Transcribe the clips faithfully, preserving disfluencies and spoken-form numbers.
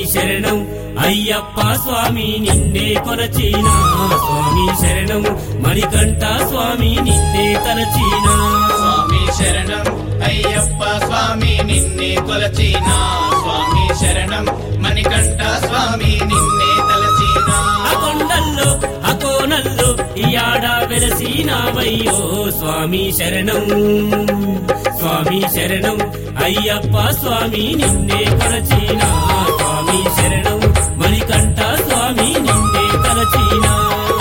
శరణం అయ్యప్ప స్వామి నిన్నే కొలచినా స్వామి శరణం మణికంఠ స్వామి నిన్నే తలచినా స్వామి శరణం అయ్యప్ప స్వామి నిన్నే కొలచినా స్వామి శరణం మణికంఠ స్వామి నిన్నే తలచినా ఆ కొండల్లో ఆ కోనల్లో ఈ ఆడ వెలసినావయ్యో స్వామి శరణం స్వామి శరణం అయ్యప్ప స్వామి నిన్నే కొలచినా స్వామి శరణం మణికంఠ స్వామి నిన్నే తలచినా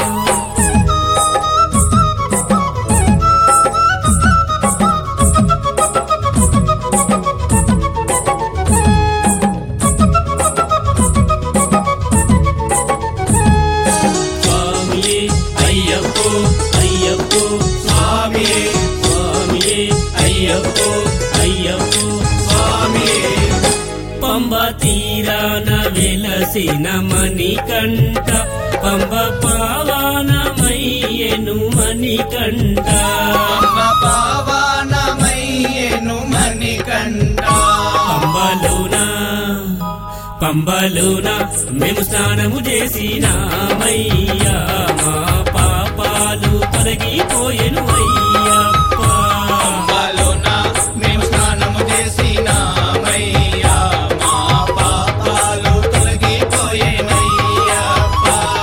స్వామియే అయ్యప్పో అయ్యప్పో స్వామియే స్వామియే అయ్యప్పో అయ్యప్పో స్వామియే పంబ తీరాన వెలసిన మణికంఠ పంబ పావనమయ్యెను మణికంఠ పంబ పావనమయ్యెను మణికంఠ పంబలోన పంబలోన మేము స్నానము చేసినామయ్యా మా పాపాలు తొలగిపోయెను అయ్యప్ప పంబలోన మేము స్నానము చేసినామయ్యా మా పాపాలు తొలగిపోయేనయ్యప్ప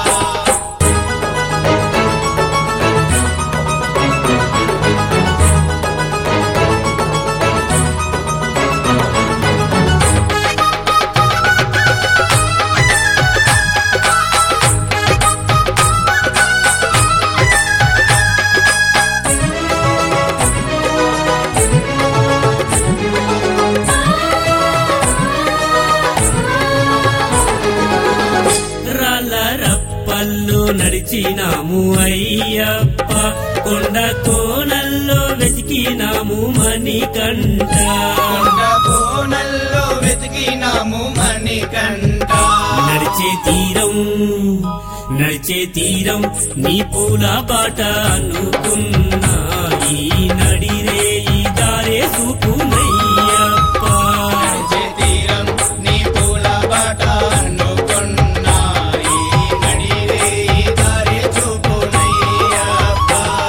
రాళ్ళ రప్పల్లో నడిచినాము అయ్యప్ప కొండ కోనల్లో వెతికినాము మణికంఠ కొండ కోనల్లో వెతికినాము మణికంఠ నడిచే తీరం నడిచే తీరం నీ పూల బాట అనుకున్నా ఈ నడిరే ఈ దారే చూపునయ్యప్ప నడిచే తీరం నీ పూల బాట అనుకున్నా ఈ నడిరే ఈ దారి చూపునయ్యప్ప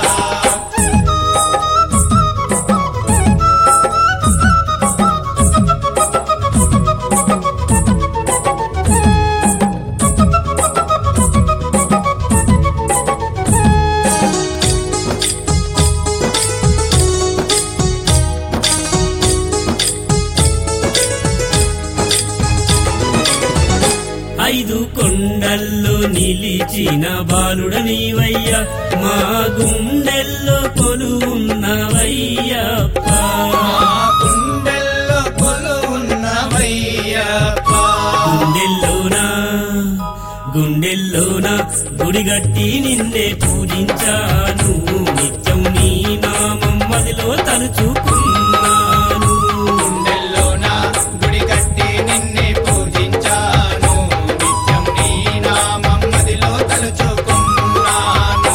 ఐదు కొండల్లో నిలిచిన బాలుడ నీవయ్యా మా గుండెల్లో కొలువున్నవయ్యప్ప మా గుండెల్లో కొలువున్నవయ్యప్ప గుండెల్లోనా గుండెల్లోనా గుడిగట్టి నిన్నే పూజించాను నిత్యం నీ నామం మదిలో తలుచుకున్నాను గుండెల్లోన గుడి కట్టి నిన్నే పూజించాను నిత్యం నీ నామం మదిలో తలుచుకున్నాను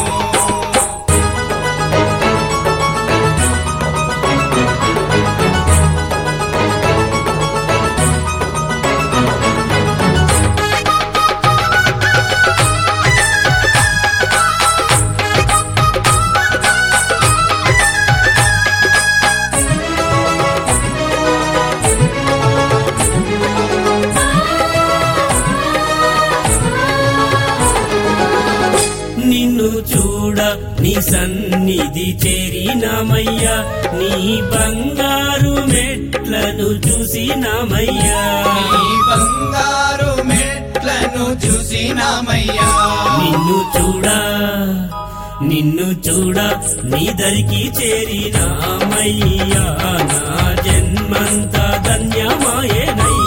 నిన్ను చూడ నీ సన్నిధి చేరినామయ్యా నీ బంగారు మెట్లను చూసినామయ్యా నీ బంగారు మెట్లను చూసినామయ్యా నిన్ను చూడా నిన్ను చూడా నీ దరికి చేరినామయ్యా నా జన్మంతా ధన్యమాయేనయ్యా